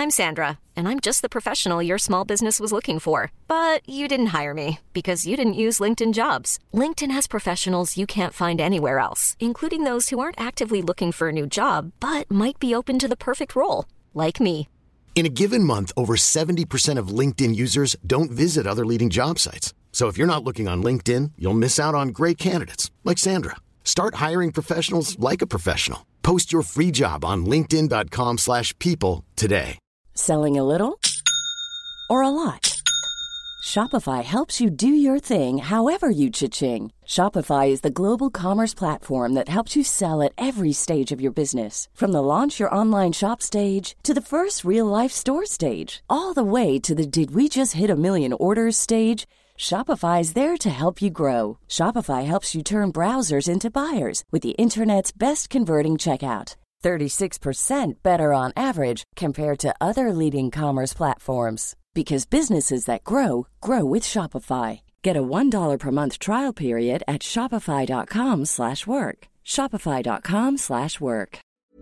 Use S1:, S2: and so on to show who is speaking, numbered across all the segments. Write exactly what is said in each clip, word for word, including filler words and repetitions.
S1: I'm Sandra, and I'm just the professional your small business was looking for. But you didn't hire me because you didn't use LinkedIn Jobs. LinkedIn has professionals you can't find anywhere else, including those who aren't actively looking for a new job, but might be open to the perfect role, like me.
S2: In a given month, over seventy percent of LinkedIn users don't visit other leading job sites. So if you're not looking on LinkedIn, you'll miss out on great candidates like Sandra. Start hiring professionals like a professional. Post your free job on linkedin.com slash people today.
S3: Selling a little or a lot? Shopify helps you do your thing however you cha-ching. Shopify is the global commerce platform that helps you sell at every stage of your business. From the launch your online shop stage to the first real-life store stage, all the way to the did we just hit a million orders stage. Shopify is there to help you grow. Shopify helps you turn browsers into buyers with the internet's best converting checkout. thirty-six percent better on average compared to other leading commerce platforms. Because businesses that grow, grow with Shopify. Get a one dollar per month trial period at shopify.com slash work. Shopify.com slash work.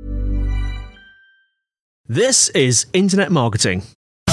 S4: This is Internet Marketing.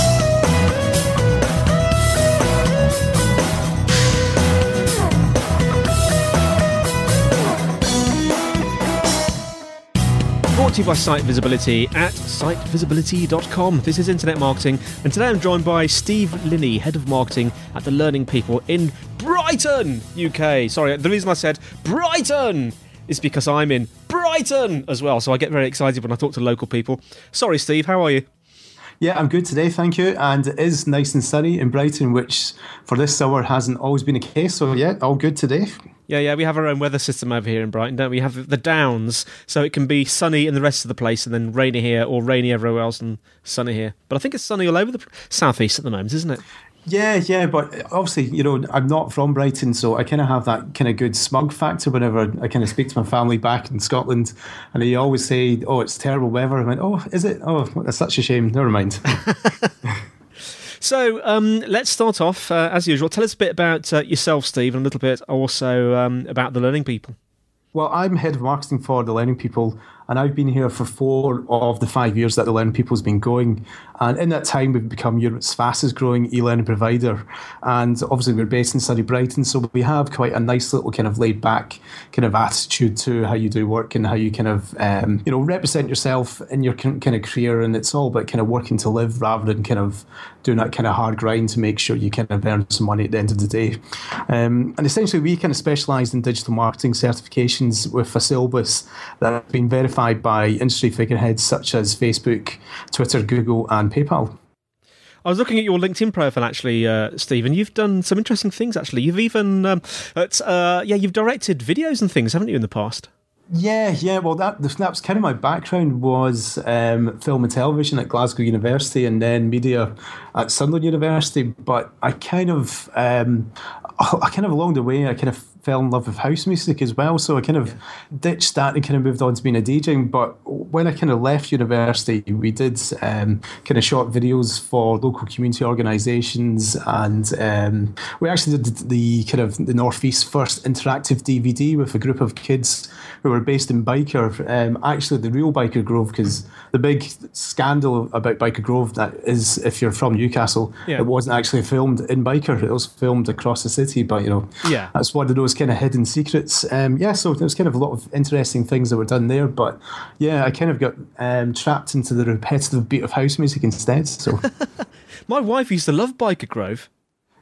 S4: Brought to you by Site Visibility at site visibility dot com. This is Internet Marketing, and today I'm joined by Steve Linney, Head of Marketing at The Learning People in Brighton, U K. Sorry, the reason I said Brighton is because I'm in Brighton as well, so I get very excited when I talk to local people. Sorry, Steve, how are you?
S5: Yeah, I'm good today, thank you. And it is nice and sunny in Brighton, which for this summer hasn't always been the case. So yeah, all good today.
S4: Yeah, yeah, we have our own weather system over here in Brighton, don't we? We have the Downs, so it can be sunny in the rest of the place and then rainy here, or rainy everywhere else and sunny here. But I think it's sunny all over the southeast at the moment, isn't it?
S5: Yeah, yeah, but obviously, you know, I'm not from Brighton, so I kind of have that kind of good smug factor whenever I kind of speak to my family back in Scotland, and they always say, oh, it's terrible weather. I went, oh, is it? Oh, that's such a shame. Never mind.
S4: So um, let's start off, uh, as usual. Tell us a bit about uh, yourself, Steve, and a little bit also um, about The Learning People.
S5: Well, I'm Head of Marketing for The Learning People, and I've been here for four of the five years that The Learning People has been going. And in that time, we've become Europe's fastest growing e-learning provider. And obviously, we're based in sunny Brighton, so we have quite a nice little kind of laid back kind of attitude to how you do work and how you kind of, um, you know, represent yourself in your kind of career. And it's all about kind of working to live rather than kind of doing that kind of hard grind to make sure you kind of earn some money at the end of the day. Um, and essentially, we kind of specialise in digital marketing certifications with a syllabus that have been verified by industry figureheads such as Facebook, Twitter, Google, and PayPal.
S4: I was looking at your LinkedIn profile, actually, uh, Steve, and you've done some interesting things, actually. You've even, um, at, uh, yeah, you've directed videos and things, haven't you, in the past?
S5: Yeah, yeah. Well, that that was kind of my background was um, film and television at Glasgow University and then media at Sunderland University. But I kind of, um, I kind of along the way, I kind of fell in love with house music as well. So I kind of yeah. ditched that and kind of moved on to being a DJing. But when I kind of left university, we did um, kind of short videos for local community organisations, and um, we actually did the, the kind of the North East first interactive D V D with a group of kids who were based in Biker, um, actually the real Biker Grove, because the big scandal about Biker Grove that is, if you're from Newcastle, yeah. it wasn't actually filmed in Biker, it was filmed across the city, but you know, yeah. that's one of those kind of hidden secrets. Um, yeah, so there was kind of a lot of interesting things that were done there, but yeah, I kind of got um, trapped into the repetitive beat of house music instead. So,
S4: my wife used to love Biker Grove.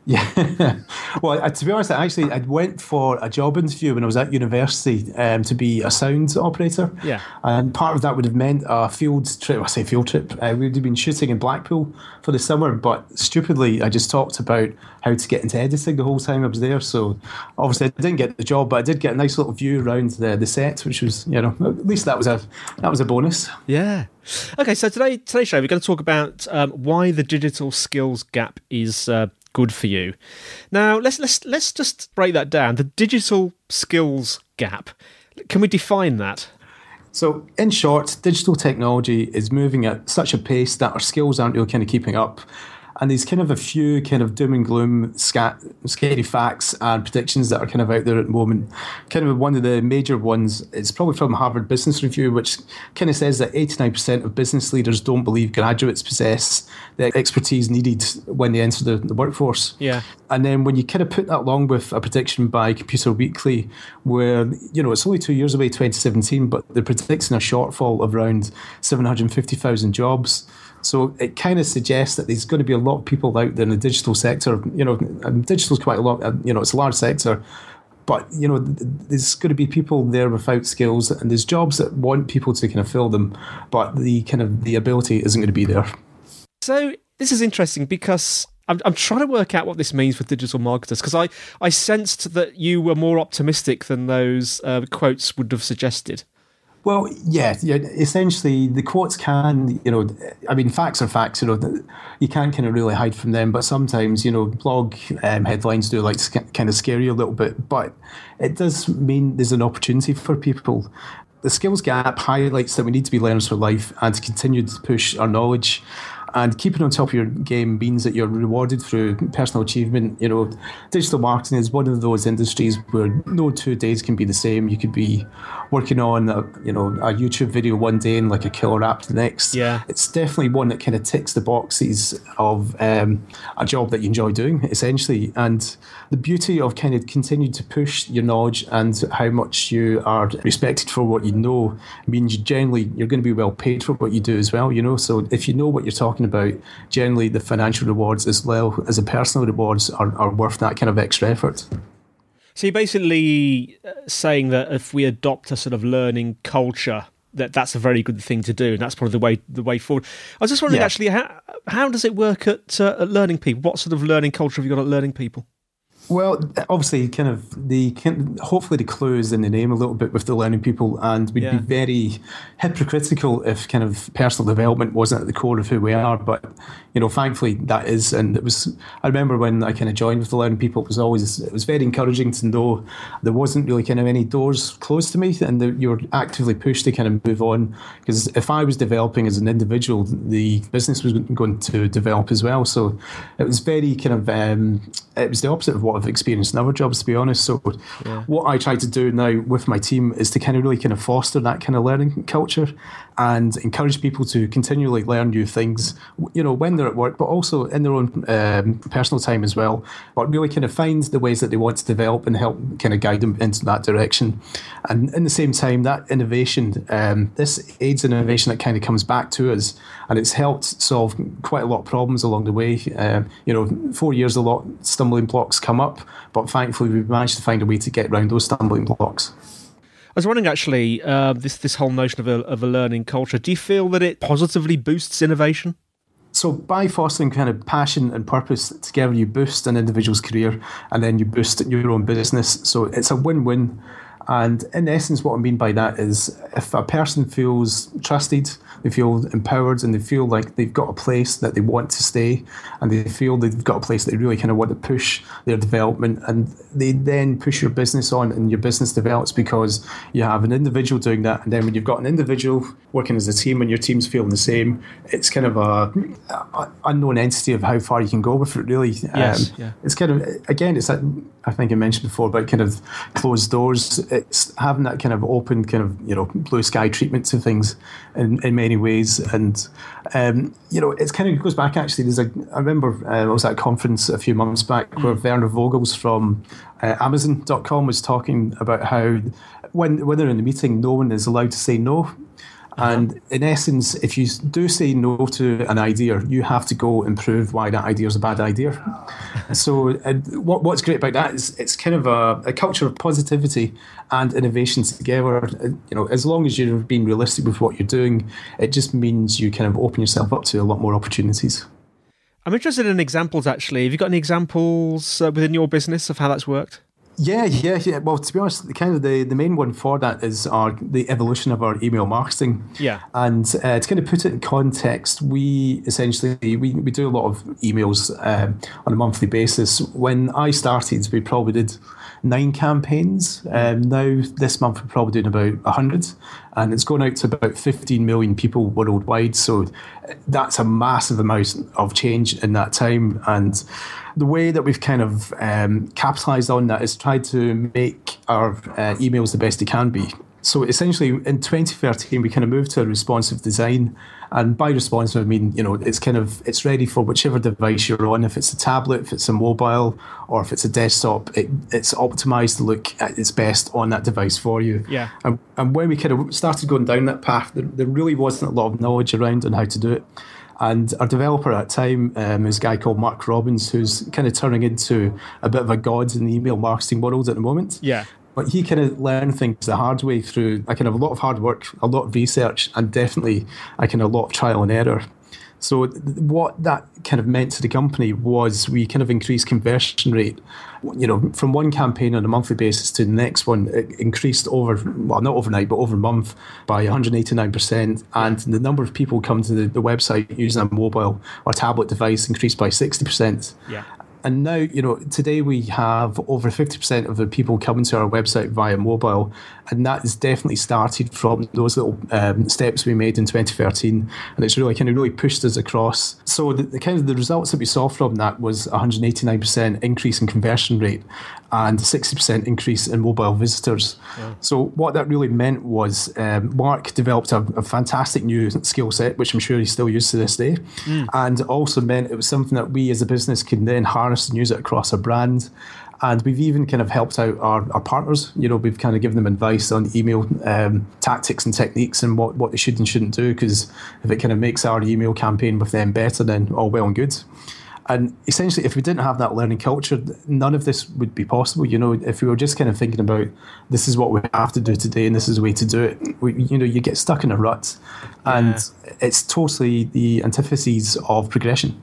S5: Yeah. Well, I, to be honest, I actually I went for a job interview when I was at university um, to be a sound operator. Yeah. And part of that would have meant a field trip. I say field trip. Uh, we would have been shooting in Blackpool for the summer, but stupidly, I just talked about how to get into editing the whole time I was there. So obviously, I didn't get the job, but I did get a nice little view around the, the set, which was, you know, at least that was a that was a bonus.
S4: Yeah. Okay, so today today's show we're going to talk about um, why the digital skills gap is Uh, good for you. Now, let's let's let's just break that down. The digital skills gap. Can we define that?
S5: So, in short, digital technology is moving at such a pace that our skills aren't really kind of keeping up. And there's kind of a few kind of doom and gloom, scat, scary facts and predictions that are kind of out there at the moment. Kind of one of the major ones, it's probably from Harvard Business Review, which kind of says that eighty-nine percent of business leaders don't believe graduates possess the expertise needed when they enter the, the workforce.
S4: Yeah.
S5: And then when you kind of put that along with a prediction by Computer Weekly, where, you know, it's only two years away, twenty seventeen, but they're predicting a shortfall of around seven hundred fifty thousand jobs. So it kind of suggests that there's going to be a lot of people out there in the digital sector. You know, and digital's quite a lot, you know, it's a large sector. But, you know, there's going to be people there without skills, and there's jobs that want people to kind of fill them, but the kind of the ability isn't going to be there.
S4: So this is interesting because I'm, I'm trying to work out what this means for digital marketers, because I, I sensed that you were more optimistic than those uh, quotes would have suggested.
S5: Well, yeah, yeah, essentially the quotes can, you know, I mean, facts are facts, you know, you can't kind of really hide from them, but sometimes, you know, blog um, headlines do like to kind of scare you a little bit, but it does mean there's an opportunity for people. The skills gap highlights that we need to be learners for life and to continue to push our knowledge. And keeping on top of your game means that you're rewarded through personal achievement. You know, digital marketing is one of those industries where no two days can be the same. You could be working on a, you know, a YouTube video one day and like a killer app the next.
S4: Yeah.
S5: It's definitely one that kind of ticks the boxes of um, a job that you enjoy doing, essentially. And the beauty of kind of continuing to push your knowledge and how much you are respected for what you know means you generally you're going to be well paid for what you do as well, you know. So if you know what you're talking about, generally the financial rewards as well as the personal rewards are, are worth that kind of extra effort.
S4: So you're basically saying that if we adopt a sort of learning culture, that that's a very good thing to do, and that's probably the way the way forward. I was just wondering, yeah. actually, how how does it work at, uh, at Learning People? What sort of learning culture have you got at Learning People?
S5: Well, obviously, kind of the kind hopefully the clue is in the name a little bit with the Learning People, and we'd yeah. be very hypocritical if kind of personal development wasn't at the core of who we are. But you know, thankfully that is, and it was. I remember when I kind of joined with the Learning People, it was always it was very encouraging to know there wasn't really kind of any doors closed to me, and that you were actively pushed to kind of move on. Because if I was developing as an individual, the business was going to develop as well. So it was very kind of um, it was the opposite of what I've experienced in other jobs, to be honest. So yeah. what I try to do now with my team is to kind of really kind of foster that kind of learning culture and encourage people to continually learn new things, you know, when they're at work, but also in their own um, personal time as well, but really kind of find the ways that they want to develop and help kind of guide them into that direction. And in the same time, that innovation, um, this aids innovation that kind of comes back to us, and it's helped solve quite a lot of problems along the way. Um, you know, four years, a lot of stumbling blocks come up, but thankfully we've managed to find a way to get around those stumbling blocks.
S4: I was wondering, actually, uh, this this whole notion of a, of a learning culture, do you feel that it positively boosts innovation?
S5: So by fostering kind of passion and purpose together, you boost an individual's career and then you boost your own business. So it's a win-win. And in essence, what I mean by that is if a person feels trusted, they feel empowered, and they feel like they've got a place that they want to stay, and they feel they've got a place that they really kind of want to push their development, and they then push your business on and your business develops because you have an individual doing that. And then when you've got an individual working as a team and your team's feeling the same, it's kind of a, a unknown entity of how far you can go with it, really.
S4: Yes, um, yeah.
S5: It's kind of, again, it's that, I think I mentioned before about kind of closed doors. It's having that kind of open, kind of, you know, blue sky treatment to things in, in many ways. And, um, you know, it's kind of goes back, actually. There's a, I remember uh, I was at a conference a few months back mm. where Werner Vogels from uh, Amazon dot com was talking about how when, when they're in a meeting, no one is allowed to say no. And in essence, if you do say no to an idea, you have to go and prove why that idea is a bad idea. So uh, what, what's great about that is it's kind of a, a culture of positivity and innovation together. You know, as long as you're being realistic with what you're doing, it just means you kind of open yourself up to a lot more opportunities.
S4: I'm interested in examples, actually. Have you got any examples uh, within your business of how that's worked?
S5: Yeah, yeah, yeah. Well, to be honest, the kind of the, the main one for that is our the evolution of our email marketing.
S4: Yeah.
S5: And uh, to kind of put it in context, we essentially we, we do a lot of emails um, on a monthly basis. When I started, we probably did nine campaigns. Um, now this month we're probably doing about a hundred, and it's going out to about fifteen million people worldwide. So that's a massive amount of change in that time. And the way that we've kind of um, capitalised on that is tried to make our uh, emails the best they can be. So essentially, in twenty thirteen, we kind of moved to a responsive design, and by responsive, I mean you know it's kind of it's ready for whichever device you're on. If it's a tablet, if it's a mobile, or if it's a desktop, it, it's optimised to look at its best on that device for you.
S4: Yeah.
S5: And, and when we kind of started going down that path, there, there really wasn't a lot of knowledge around on how to do it. And our developer at that time um, is a guy called Mark Robbins, who's kind of turning into a bit of a god in the email marketing world at the moment.
S4: Yeah.
S5: But he kind of learned things the hard way through I kind of a lot of hard work, a lot of research, and definitely I kind of a lot of trial and error. So th- what that kind of meant to the company was we kind of increased conversion rate, you know, from one campaign on a monthly basis to the next one. It increased over, well, not overnight, but over a month by one hundred eighty-nine percent. And the number of people come to the, the website using a mobile or tablet device increased by sixty percent.
S4: Yeah.
S5: And now, you know, today we have over fifty percent of the people coming to our website via mobile. And that has definitely started from those little um, steps we made in twenty thirteen. And it's really kind of really pushed us across. So the, the kind of the results that we saw from that was one hundred eighty-nine percent increase in conversion rate and sixty percent increase in mobile visitors. Yeah. So what that really meant was um, Mark developed a, a fantastic new skill set, which I'm sure he's still used to this day. Mm. And also meant it was something that we as a business can then harness and use it across our brand. And we've even kind of helped out our, our partners. You know, we've kind of given them advice on email um, tactics and techniques and what, what they should and shouldn't do, because if it kind of makes our email campaign with them better, then all well and good. And essentially, if we didn't have that learning culture, none of this would be possible. You know, if we were just kind of thinking about this is what we have to do today and this is the way to do it, we, you know, you get stuck in a rut. Yeah. And it's totally the antithesis of progression.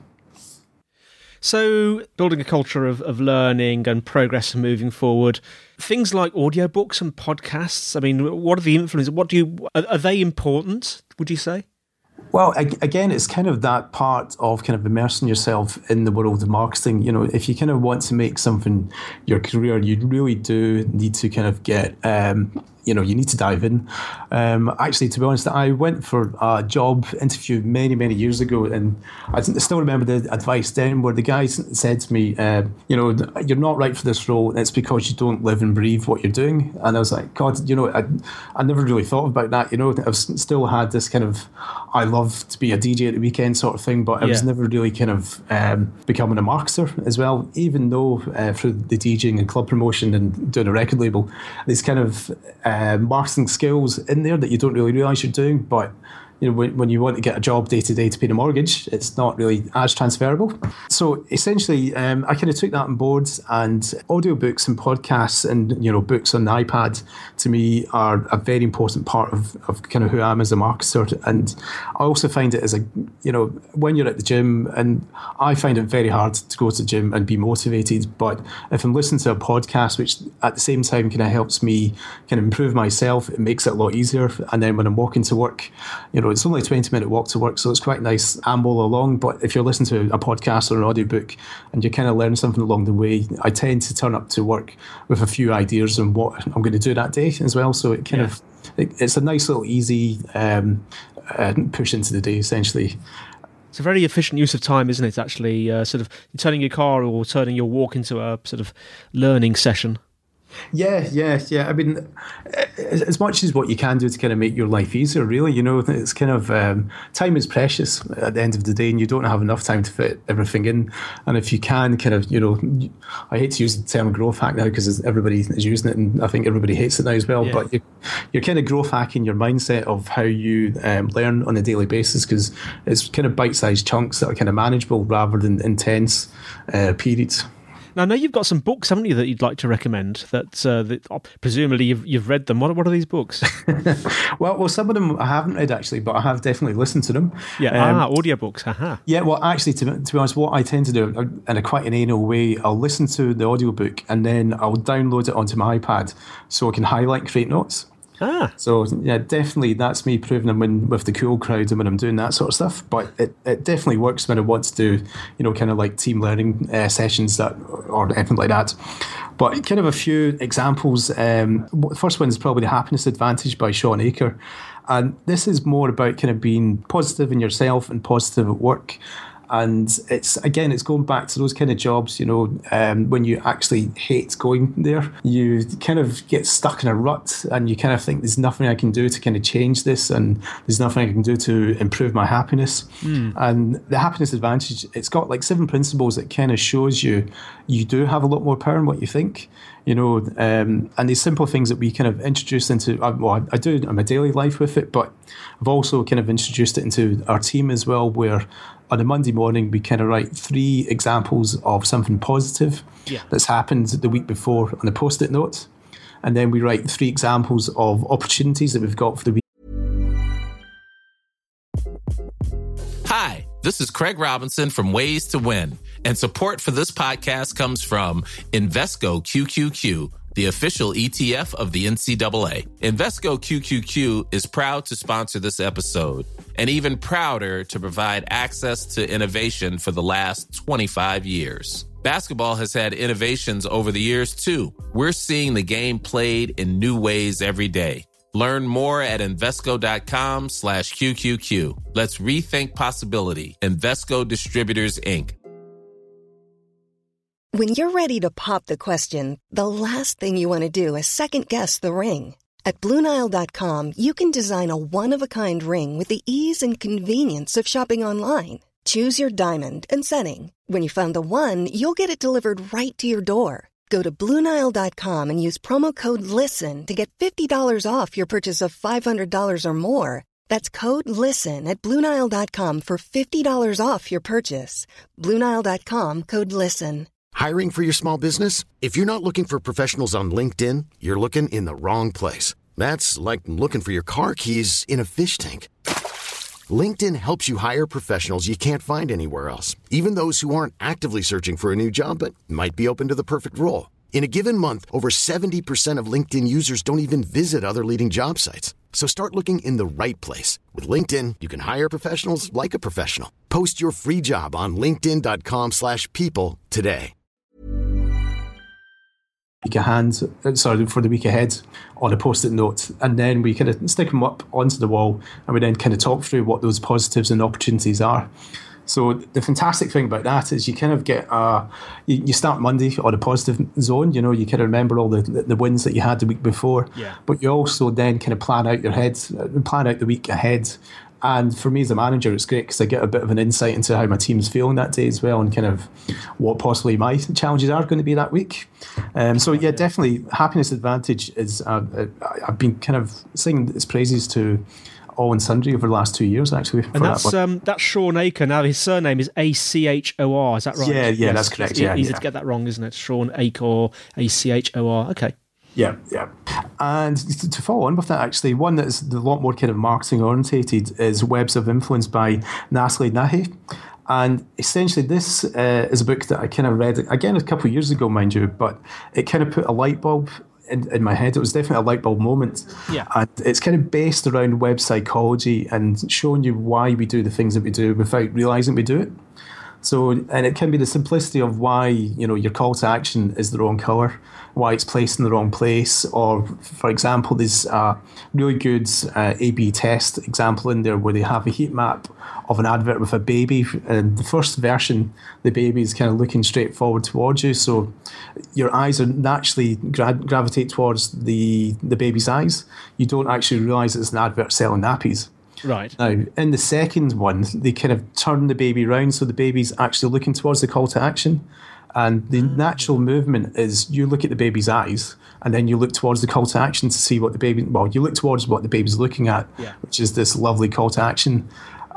S4: So building a culture of, of learning and progress and moving forward, things like audiobooks and podcasts, I mean, what are the influences? What do you, are, are they important, would you say?
S5: Well, again, it's kind of that part of kind of immersing yourself in the world of marketing. You know, if you kind of want to make something your career, you really do need to kind of get, um, you know, you need to dive in. Um, actually, to be honest, I went for a job interview many, many years ago, and I still remember the advice then where the guy said to me, uh, you know, you're not right for this role, and it's because you don't live and breathe what you're doing. And I was like, God, you know, I, I never really thought about that. You know, I've still had this kind of, I love to be a D J at the weekend sort of thing, but I yeah. was never really kind of um, becoming a marketer as well, even though uh, through the DJing and club promotion and doing a record label, there's kind of uh, marketing skills in there that you don't really realise you're doing, but you know, when, when you want to get a job day to day to pay the mortgage, it's not really as transferable. So essentially, um, I kind of took that on board, and audiobooks and podcasts and, you know, books on the iPad to me are a very important part of, of kind of who I am as a marketer. And I also find it as a, you know, when you're at the gym, and I find it very hard to go to the gym and be motivated, but if I'm listening to a podcast, which at the same time kind of helps me kind of improve myself, it makes it a lot easier. And then when I'm walking to work, you know, it's only a twenty minute walk to work, so it's quite nice amble along. But if you're listening to a podcast or an audiobook and you kind of learn something along the way, I tend to turn up to work with a few ideas on what I'm going to do that day as well. So it kind yeah. of, it, it's a nice little easy um, uh, push into the day, essentially.
S4: It's a very efficient use of time, isn't it, actually? Uh, sort of turning your car or turning your walk into a sort of learning session.
S5: Yeah, yeah, yeah. I mean, as much as what you can do to kind of make your life easier, really, you know, it's kind of, um, time is precious at the end of the day, and you don't have enough time to fit everything in. And if you can kind of, you know, I hate to use the term growth hack now because everybody is using it, and I think everybody hates it now as well, yeah. but you're, you're kind of growth hacking your mindset of how you um, learn on a daily basis, because it's kind of bite-sized chunks that are kind of manageable rather than intense uh, periods.
S4: Now, I know you've got some books, haven't you, that you'd like to recommend? That, uh, that oh, presumably you've you've read them. What what are these books?
S5: well, well, some of them I haven't read actually, but I have definitely listened to them.
S4: Yeah, um, ah, audiobooks. Haha.
S5: Yeah, well, actually, to, to be honest, what I tend to do in a quite an anal way, I'll listen to the audiobook and then I'll download it onto my iPad so I can highlight, and create notes.
S4: Ah.
S5: So, yeah, definitely that's me proving I'm in with the cool crowd and when I'm doing that sort of stuff. But it, it definitely works when I want to do, you know, kind of like team learning uh, sessions that or anything like that. But kind of a few examples. Um, the first one is probably The Happiness Advantage by Shawn Achor. And this is more about kind of being positive in yourself and positive at work. And it's, again, it's going back to those kind of jobs, you know, um, when you actually hate going there, you kind of get stuck in a rut and you kind of think there's nothing I can do to kind of change this and there's nothing I can do to improve my happiness. Mm. And the Happiness Advantage, it's got like seven principles that kind of shows you you do have a lot more power in what you think. You know, um, and these simple things that we kind of introduced into, well, I do in my daily life with it, but I've also kind of introduced it into our team as well, where on a Monday morning, we kind of write three examples of something positive yeah. that's happened the week before on a Post-it note. And then we write three examples of opportunities that we've got for the week.
S6: Hi, this is Craig Robinson from Ways to Win. And support for this podcast comes from Invesco Q Q Q, the official E T F of the N C double A. Invesco Q Q Q is proud to sponsor this episode and even prouder to provide access to innovation for the last twenty-five years. Basketball has had innovations over the years, too. We're seeing the game played in new ways every day. Learn more at Invesco.com slash QQQ. Let's rethink possibility. Invesco Distributors, Incorporated.
S7: When you're ready to pop the question, the last thing you want to do is second-guess the ring. At Blue Nile dot com, you can design a one-of-a-kind ring with the ease and convenience of shopping online. Choose your diamond and setting. When you find the one, you'll get it delivered right to your door. Go to Blue Nile dot com and use promo code LISTEN to get fifty dollars off your purchase of five hundred dollars or more. That's code LISTEN at Blue Nile dot com for fifty dollars off your purchase. Blue Nile dot com, code LISTEN.
S2: Hiring for your small business? If you're not looking for professionals on LinkedIn, you're looking in the wrong place. That's like looking for your car keys in a fish tank. LinkedIn helps you hire professionals you can't find anywhere else, even those who aren't actively searching for a new job but might be open to the perfect role. In a given month, over seventy percent of LinkedIn users don't even visit other leading job sites. So start looking in the right place. With LinkedIn, you can hire professionals like a professional. Post your free job on linkedin.com slash people today.
S5: Week ahead, sorry, for the week ahead on a Post-it note, and then we kind of stick them up onto the wall and we then kind of talk through what those positives and opportunities are. So the fantastic thing about that is you kind of get uh you, you start Monday on a positive zone. You know, you kind of remember all the the wins that you had the week before,
S4: yeah.
S5: but you also then kind of plan out your head, plan out the week ahead. And for me as a manager, it's great because I get a bit of an insight into how my team's feeling that day as well, and kind of what possibly my challenges are going to be that week. Um, so yeah, definitely Happiness Advantage is. Uh, I've been kind of singing its praises to all and sundry over the last two years, actually.
S4: And that's that um, that's Shawn Achor. Now his surname is A C H O R. Is that right?
S5: Yeah, yeah,
S4: yes.
S5: that's correct.
S4: It's
S5: yeah,
S4: easy
S5: yeah.
S4: to get that wrong, isn't it? Shawn Achor, A C H O R. Okay.
S5: Yeah, yeah. And to follow on with that, actually, one that is a lot more kind of marketing orientated is Webs of Influence by Nasli Nahi. And essentially this uh, is a book that I kind of read, again, a couple of years ago, mind you, but it kind of put a light bulb in, in my head. It was definitely a light bulb moment.
S4: Yeah.
S5: And it's kind of based around web psychology and showing you why we do the things that we do without realising we do it. So, and it can be the simplicity of why, you know, your call to action is the wrong colour, why it's placed in the wrong place, or, for example, there's a really good uh, A B test example in there where they have a heat map of an advert with a baby, and the first version, the baby is kind of looking straight forward towards you, so your eyes are naturally gra- gravitate towards the, the baby's eyes. You don't actually realise it's an advert selling nappies.
S4: Right.
S5: Now, in the second one, they kind of turn the baby round so the baby's actually looking towards the call to action. And the mm. natural movement is you look at the baby's eyes and then you look towards the call to action to see what the baby, well, you look towards what the baby's looking at,
S4: yeah.
S5: which is this lovely call to action.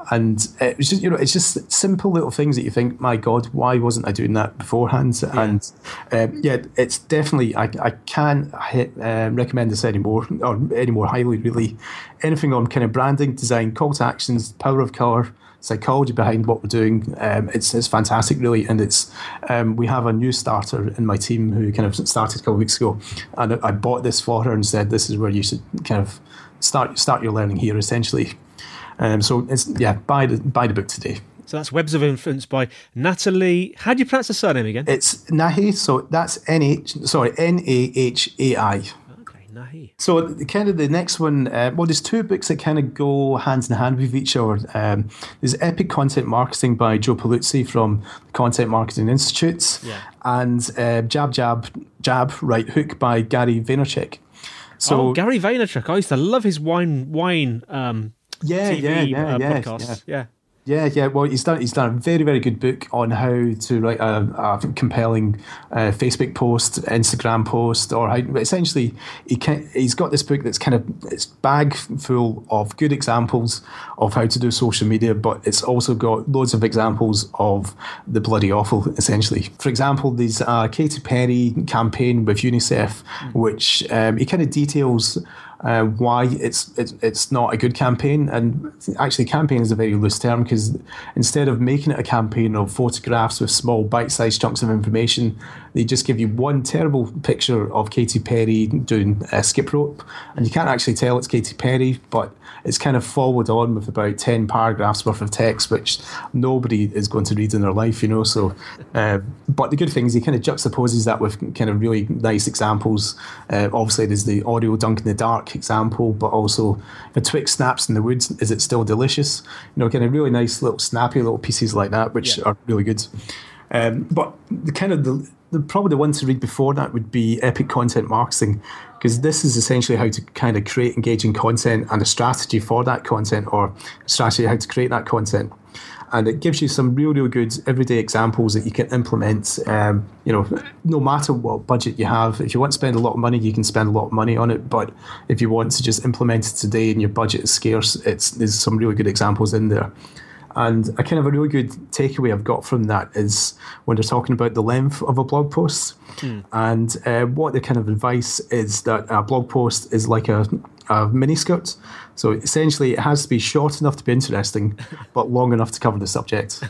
S5: and it was just, you know, it's just simple little things that you think, my God, why wasn't I doing that beforehand? Yeah. And um, yeah, it's definitely, I, I can't hit, um, recommend this anymore, or any more highly, really. Anything on kind of branding, design, call to actions, power of colour, psychology behind what we're doing, um, it's it's fantastic, really. And it's um, we have a new starter in my team who kind of started a couple of weeks ago, and I bought this for her and said, this is where you should kind of start start your learning here, essentially. Um, so it's yeah, buy the buy the book today.
S4: So that's Webs of Influence by Natalie. How do you pronounce the surname again?
S5: It's Nahi. So that's N H. Sorry, N A H A I.
S4: Nahi.
S5: So the, kind of the next one, uh, well, there's two books that kind of go hand in hand with each other. Um, there's Epic Content Marketing by Joe Paluzzi from the Content Marketing Institute, yeah. and uh, Jab, Jab, Jab, Right Hook by Gary Vaynerchuk. So
S4: oh, Gary Vaynerchuk. I used to love his wine, wine um,
S5: yeah,
S4: T V
S5: yeah, yeah,
S4: uh,
S5: yeah,
S4: podcast.
S5: Yeah.
S4: yeah.
S5: Yeah, yeah. Well, he's done. He's done a very, very good book on how to write a, a compelling uh, Facebook post, Instagram post, or how. Essentially, he can. He's got this book that's kind of it's bag full of good examples of how to do social media, but it's also got loads of examples of the bloody awful. Essentially, for example, there's a Katy Perry campaign with UNICEF, mm. which um, he kind of details. Uh, why it's, it's it's not a good campaign. And actually, campaign is a very loose term, because instead of making it a campaign of photographs with small bite-sized chunks of information, they just give you one terrible picture of Katy Perry doing a skip rope, and you can't actually tell it's Katy Perry, but it's kind of followed on with about ten paragraphs worth of text, which nobody is going to read in their life, you know. So, uh, but the good thing is he kind of juxtaposes that with kind of really nice examples. Uh, obviously, there's the Oreo dunk in the dark example, but also if a Twix snaps in the woods, is it still delicious? You know, kind of really nice little snappy little pieces like that, which yeah. are really good. Um, but the kind of the, the probably the one to read before that would be Epic Content Marketing, because this is essentially how to kind of create engaging content and a strategy for that content, or a strategy how to create that content. And it gives you some real, real good everyday examples that you can implement, um, you know, no matter what budget you have. If you want to spend a lot of money, you can spend a lot of money on it. But if you want to just implement it today and your budget is scarce, it's there's some really good examples in there. And a kind of a really good takeaway I've got from that is when they're talking about the length of a blog post. Mm. And uh, what the kind of advice is that a blog post is like a, a miniskirt. So essentially it has to be short enough to be interesting, but long enough to cover the subject.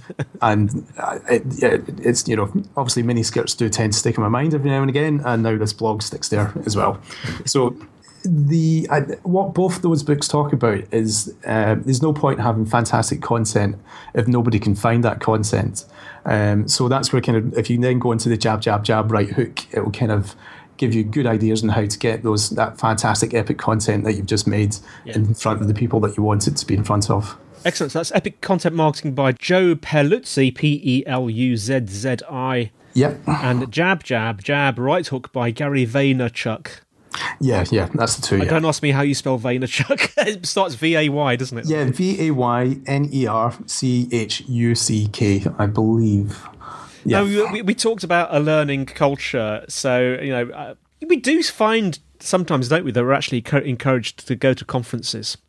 S5: And it, it, it's, you know, obviously miniskirts do tend to stick in my mind every now and again, and now this blog sticks there as well. So the uh, what both those books talk about is uh, there's no point in having fantastic content if nobody can find that content. Um, so that's where kind of, if you then go into the jab, jab, jab, right hook, it will kind of give you good ideas on how to get those that fantastic epic content that you've just made yeah. in front of the people that you want it to be in front of.
S4: Excellent. So that's Epic Content Marketing by Joe Peluzzi, P E L U Z Z I.
S5: Yep.
S4: And Jab, Jab, Jab, Right Hook by Gary Vaynerchuk.
S5: Yeah, yeah, that's the two.
S4: Uh,
S5: yeah.
S4: Don't ask me how you spell Vaynerchuk. It starts V A Y, doesn't it?
S5: Yeah, V A Y N E R C H U C K, I believe. Yeah.
S4: No, we, we talked about a learning culture. So, you know, uh, we do find sometimes, don't we, that we're actually co- encouraged to go to conferences.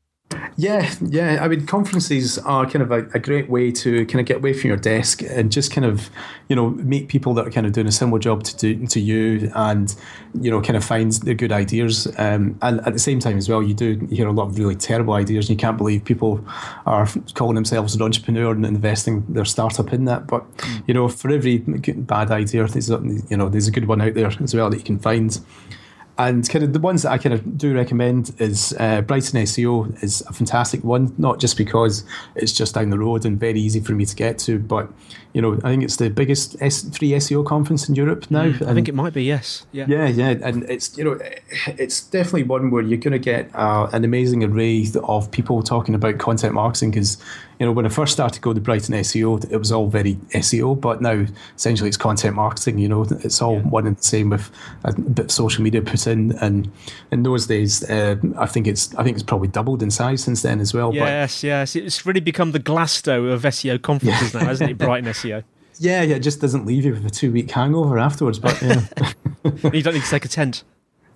S5: Yeah, yeah. I mean, conferences are kind of a, a great way to kind of get away from your desk and just kind of, you know, meet people that are kind of doing a similar job to do, to you, and, you know, kind of find the good ideas. Um, and at the same time as well, you do hear a lot of really terrible ideas, and you can't believe people are calling themselves an entrepreneur and investing their startup in that. But, you know, for every bad idea, there's a, you know, there's a good one out there as well that you can find. And kind of the ones that I kind of do recommend is uh, Brighton S E O is a fantastic one, not just because it's just down the road and very easy for me to get to, but, you know, I think it's the biggest S- free S E O conference in Europe now.
S4: Mm, I think it might be, yes. Yeah,
S5: yeah, yeah. And it's, you know, it's definitely one where you're going to get uh, an amazing array of people talking about content marketing, because, you know, when I first started going to Brighton S E O, it was all very S E O, but now essentially it's content marketing, you know, it's all yeah. one and the same with a bit of social media put in. And in those days, uh, I think it's I think it's probably doubled in size since then as well.
S4: Yes,
S5: but,
S4: yes. It's really become the Glasto of S E O conferences yeah. now, hasn't it, Brighton S E O?
S5: Yeah, yeah, it just doesn't leave you with a two-week hangover afterwards. But yeah.
S4: You don't need to take a tent.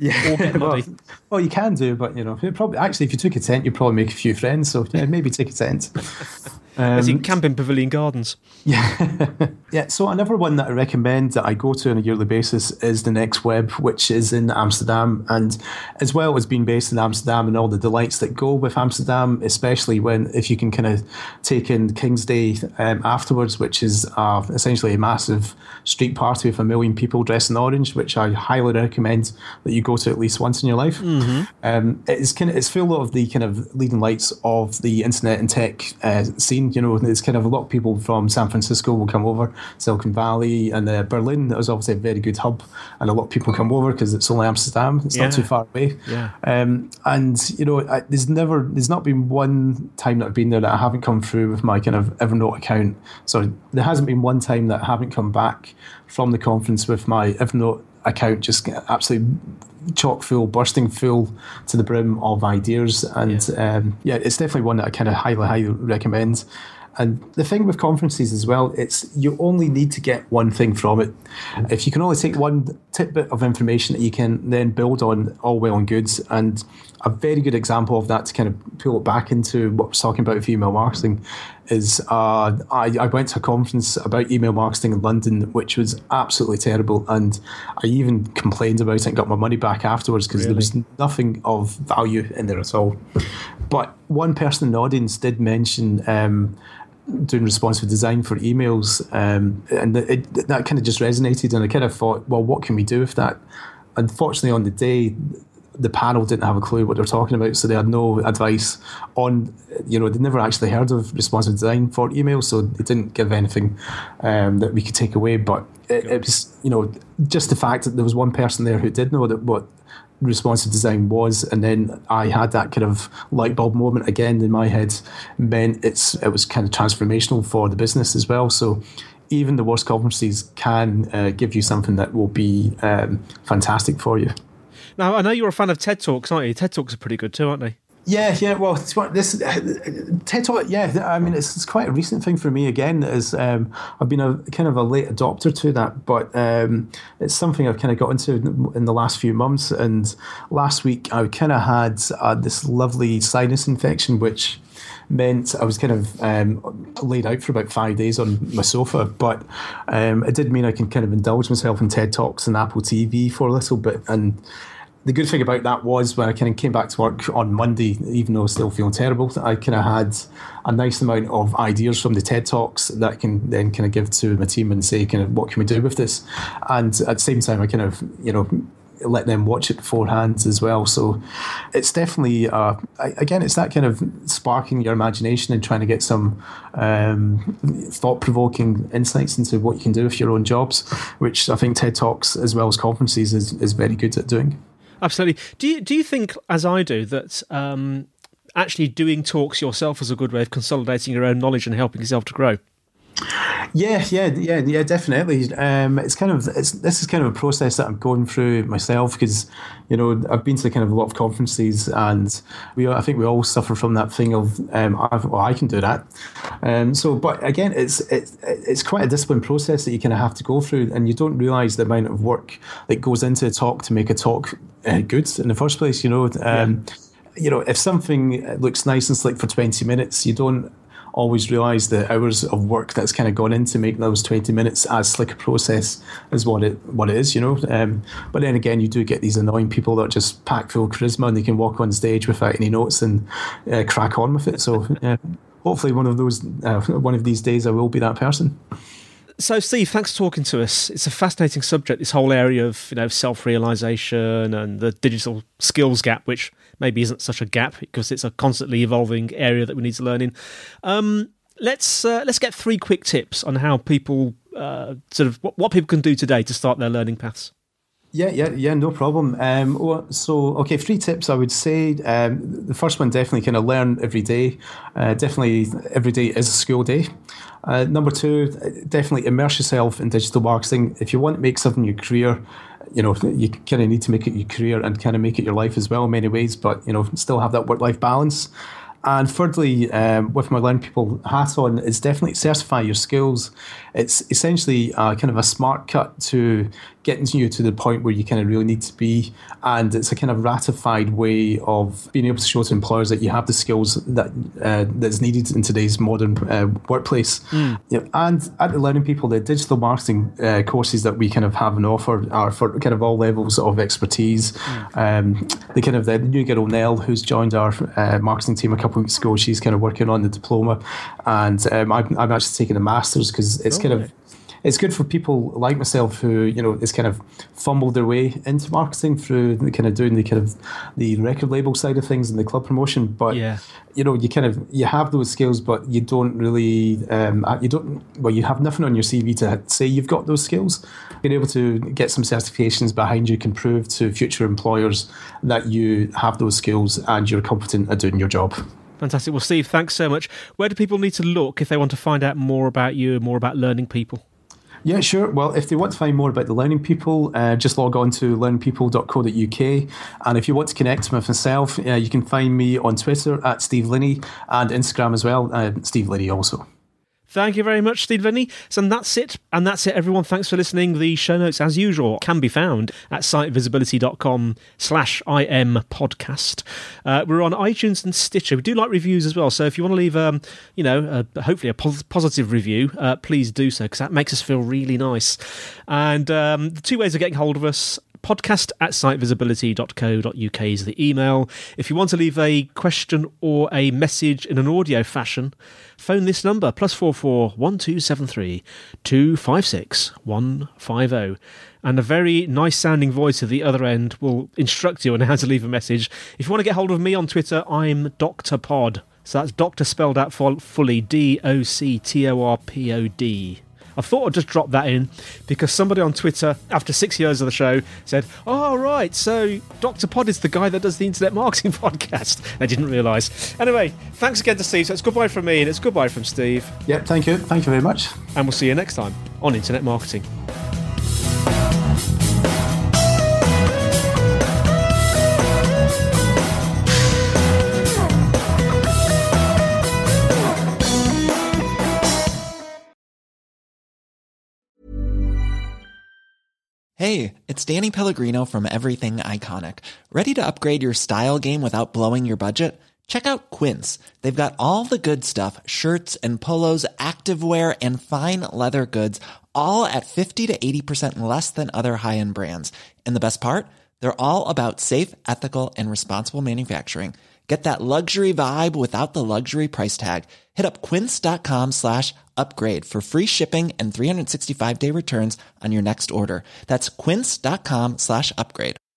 S5: Yeah,
S4: or get
S5: well,
S4: money.
S5: well, you can do, but you know, it probably actually, if you took a tent, you'd probably make a few friends. So yeah, maybe take a tent. Um,
S4: As in Camp in Pavilion Gardens.
S5: Yeah. Yeah. So another one that I recommend that I go to on a yearly basis is the Next Web, which is in Amsterdam, and as well as being based in Amsterdam and all the delights that go with Amsterdam, especially when if you can kind of take in King's Day um, afterwards, which is uh, essentially a massive street party with a million people dressed in orange, which I highly recommend that you go to at least once in your life.
S4: Mm-hmm.
S5: Um, it's kind of it's full of the kind of leading lights of the internet and tech uh, scene. You know, there's kind of a lot of people from San Francisco will come over, Silicon Valley, and uh, Berlin. That was obviously a very good hub, and a lot of people come over because it's only Amsterdam. It's
S4: Yeah.
S5: not too far away.
S4: Yeah.
S5: Um, and you know, I, there's never, there's not been one time that I've been there that I haven't come through with my kind of Evernote account. Sorry, there hasn't been one time that I haven't come back from the conference with my Evernote account just absolutely chock full, bursting full to the brim of ideas. And yeah, um, yeah it's definitely one that I kind of highly, highly recommend. And the thing with conferences as well, it's you only need to get one thing from it. If you can only take one tidbit of information that you can then build on, all well and good. And a very good example of that to kind of pull it back into what I was talking about with email marketing is uh, I, I went to a conference about email marketing in London, which was absolutely terrible. And I even complained about it and got my money back afterwards because
S4: Really?
S5: there was nothing of value in there at all. But one person in the audience did mention um, doing responsive design for emails, um, and it, it, that kind of just resonated, and I kind of thought, well, what can we do with that? Unfortunately, on the day, the panel didn't have a clue what they were talking about, so they had no advice on, you know, they'd never actually heard of responsive design for emails, so they didn't give anything um, that we could take away. But it, it was, you know, just the fact that there was one person there who did know that what responsive design was, and then I had that kind of light bulb moment again in my head, meant it's it was kind of transformational for the business as well. So even the worst conferences can uh, give you something that will be um, fantastic for you.
S4: Now, I know you're a fan of TED Talks, aren't you? TED Talks are pretty good too, aren't they?
S5: Yeah, yeah. Well, it's what this TED Talk. Yeah, I mean, it's, it's quite a recent thing for me. Again, is um, I've been a kind of a late adopter to that, but um, it's something I've kind of got into in the last few months. And last week, I kind of had uh, this lovely sinus infection, which meant I was kind of um, laid out for about five days on my sofa. But um, it did mean I can kind of indulge myself in TED Talks and Apple T V for a little bit. And the good thing about that was when I kind of came back to work on Monday, even though I was still feeling terrible, I kind of had a nice amount of ideas from the TED Talks that I can then kind of give to my team and say, kind of, what can we do with this? And at the same time, I kind of, you know, let them watch it beforehand as well. So it's definitely, uh, again, it's that kind of sparking your imagination and trying to get some um, thought-provoking insights into what you can do with your own jobs, which I think TED Talks as well as conferences is, is very good at doing.
S4: Absolutely. Do you do you think, as I do, that um, actually doing talks yourself is a good way of consolidating your own knowledge and helping yourself to grow?
S5: Yeah, yeah, yeah, yeah, definitely. Um, it's kind of it's this is kind of a process that I'm going through myself because, you know, I've been to kind of a lot of conferences, and we I think we all suffer from that thing of um, I've, well, I can do that. Um, so, but again, it's it's it's quite a disciplined process that you kind of have to go through, and you don't realise the amount of work that goes into a talk to make a talk uh, good in the first place. You know, um, yeah. You know, if something looks nice and slick for twenty minutes, you don't always realise the hours of work that's kind of gone into make those twenty minutes as slick a process as what it what it is, you know. Um, but then again, you do get these annoying people that are just packed full of charisma and they can walk on stage without any notes and uh, crack on with it. So yeah, hopefully one of those uh, one of these days I will be that person.
S4: So, Steve, thanks for talking to us. It's a fascinating subject, this whole area of, you know, self-realisation and the digital skills gap, which maybe isn't such a gap because it's a constantly evolving area that we need to learn in. Um, let's uh, let's get three quick tips on how people uh, sort of what, what people can do today to start their learning paths.
S5: Yeah, yeah, yeah, no problem. Um, so, okay, three tips I would say. Um, the first one, definitely kind of learn every day. Uh, definitely every day is a school day. Uh, number two, definitely immerse yourself in digital marketing. If you want to make something your career, you know, you kind of need to make it your career and kind of make it your life as well in many ways, but, you know, still have that work-life balance. And thirdly, um, with my Learn People hat on, is definitely certify your skills. It's essentially uh, kind of a smart cut to getting you to the point where you kind of really need to be. And it's a kind of ratified way of being able to show to employers that you have the skills that uh, that's needed in today's modern uh, workplace. Mm. Yeah, and at the Learning People, the digital marketing uh, courses that we kind of have and offer are for kind of all levels of expertise. Mm. Um, the kind of the new girl Nell, who's joined our uh, marketing team a couple of weeks ago, she's kind of working on the diploma, and um, I'm, I'm actually taking a master's because it's oh, kind of right. It's good for people like myself who, you know, is kind of fumbled their way into marketing through the kind of doing the kind of the record label side of things and the club promotion. But, yeah. you know, you kind of, you have those skills, but you don't really, um, you don't, well, you have nothing on your C V to say you've got those skills. Being able to get some certifications behind you can prove to future employers that you have those skills and you're competent at doing your job.
S4: Fantastic. Well, Steve, thanks so much. Where do people need to look if they want to find out more about you and more about Learning People?
S5: Yeah, sure. Well, if they want to find more about the Learning People, uh, just log on to learning people dot co dot uk. And if you want to connect with myself, uh, you can find me on Twitter at Steve Linney and Instagram as well, uh, Steve Linney also.
S4: Thank you very much, Steve Linney. So that's it. And that's it, everyone. Thanks for listening. The show notes, as usual, can be found at sitevisibility.com slash IM podcast. Uh, we're on iTunes and Stitcher. We do like reviews as well. So if you want to leave, um, you know, uh, hopefully a pos- positive review, uh, please do so, because that makes us feel really nice. And um, the two ways of getting hold of us: podcast at sitevisibility dot co dot uk is the email. If you want to leave a question or a message in an audio fashion, phone this number, plus four four one two seven three two five six one five zero. And a very nice sounding voice at the other end will instruct you on how to leave a message. If you want to get hold of me on Twitter, I'm Doctor Pod. So that's Doctor spelled out fully, D O C T O R P O D. I thought I'd just drop that in because somebody on Twitter, after six years of the show, said, oh, right, so Doctor Pod is the guy that does the Internet Marketing Podcast. I didn't realise. Anyway, thanks again to Steve. So it's goodbye from me and it's goodbye from Steve.
S5: Yep, thank you. Thank you very much.
S4: And we'll see you next time on Internet Marketing.
S8: Hey, it's Danny Pellegrino from Everything Iconic. Ready to upgrade your style game without blowing your budget? Check out Quince. They've got all the good stuff, shirts and polos, activewear, and fine leather goods, all at fifty to eighty percent less than other high-end brands. And the best part? They're all about safe, ethical, and responsible manufacturing. Get that luxury vibe without the luxury price tag. Hit up quince.com slash upgrade for free shipping and three sixty-five day returns on your next order. That's quince.com slash upgrade.